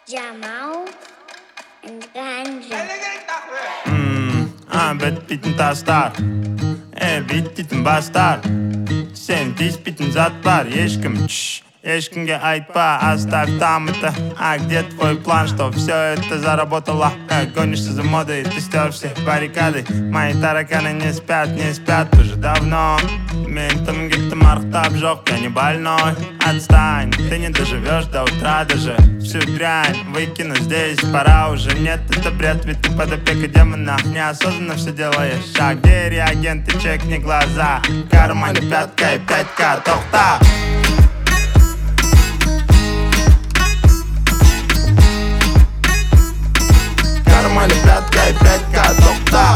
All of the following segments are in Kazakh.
Jamal and Ganja. Bitbitten tastar bittiten bastar. Sen диспитін зат бар, ешкімге айтпа, оставь там это. А где твой план, что все это заработало? Гонишься за модой, ты стер все баррикады. Мои тараканы не спят уже давно. Ментом где-то мархтаб жёг, я не больной. Отстань, ты не доживешь до утра даже. Всю дрянь выкину здесь, пора уже. Нет, это бред, ведь ты под опекой демона. Неосознанно все делаешь. Шаг, где реагенты, чекни глаза. В кармане пятка и 5К, тохта. В кармане пятка и 5К, тохта.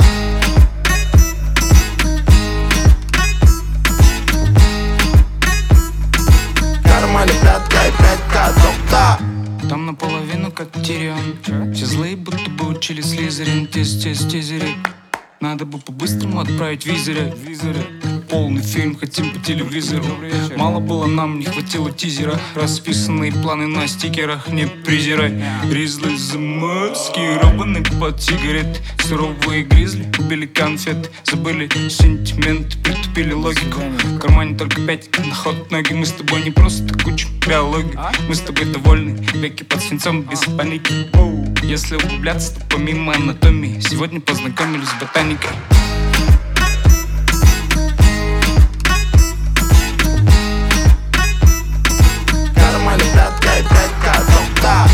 В кармане пятка и 5К, тохта. Там наполовину как Тирион. Все злые будто бы учили Слизерин. Тизерить. Надо бы по-быстрому отправить визоры. Полный фильм хотим по телевизору. Мало было нам, не хватило тизера. Расписанные планы на стикерах, не презирай. Гризли замаскированный под сигарет. Суровые гризли убили конфет. Забыли сентимент, притупили логику. В кармане только 5 на ход ноги. Мы с тобой не просто куча биологии. Мы с тобой довольны, веки под свинцом без паники. Если углубляться, то помимо анатомии сегодня познакомились с ботаникой. В кармане пятка и 5К, тохта.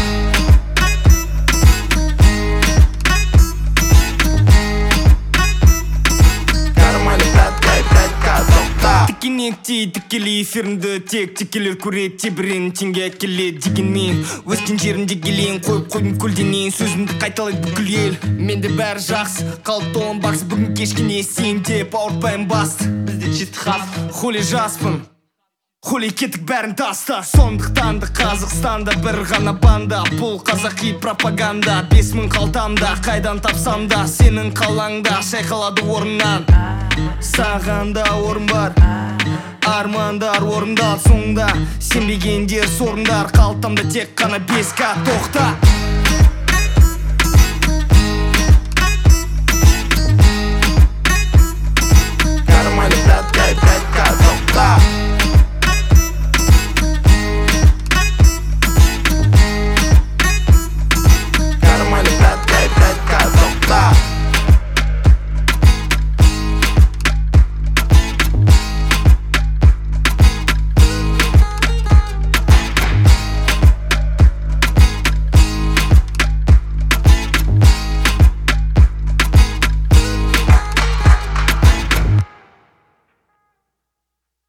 В кармане пятка и 5К, тохта. Тікенекте тікелей эфирімді тек текелер көреді тебірен теңге келеді дегенмен өскен жерімде келейін қойып қойдым көлденең сөзімді қайталайды бүкіл ел менде бәрі жақсы қалыпты он бақсы бүгін кешкене сен деп ауыртпаймын басты бізде жітхат хули жаспын хули кеттік бәрін таста сондықтан да Қазақстанда бір ғана банда бұл қазақи пропаганда 5000 қалтамда қайдан тапсам да сенің қалаңда шайқалады орыннан саған да орын бар армандар орындалды соңында сенбегендер сорыңдар қалтамда тек қана 5К тохта.